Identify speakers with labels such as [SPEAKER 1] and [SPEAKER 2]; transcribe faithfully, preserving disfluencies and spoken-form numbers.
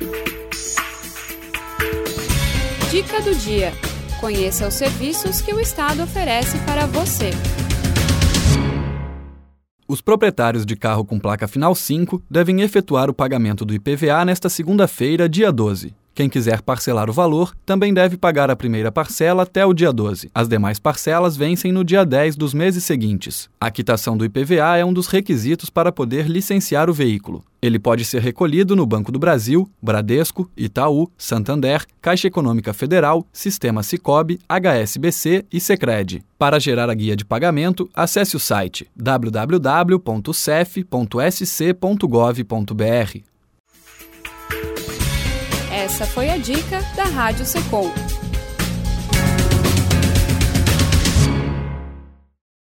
[SPEAKER 1] Dica do dia. Conheça os serviços que o Estado oferece para você.
[SPEAKER 2] Os proprietários de carro com placa final cinco devem efetuar o pagamento do I P V A nesta segunda-feira, dia doze. Quem quiser parcelar o valor também deve pagar a primeira parcela até o dia doze. As demais parcelas vencem no dia dez dos meses seguintes. A quitação do I P V A é um dos requisitos para poder licenciar o veículo. Ele pode ser recolhido no Banco do Brasil, Bradesco, Itaú, Santander, Caixa Econômica Federal, Sistema Sicoob, H S B C e Sicredi. Para gerar a guia de pagamento, acesse o site w w w ponto s e f ponto s c ponto gov ponto b r.
[SPEAKER 1] Essa foi a dica da Rádio Secom.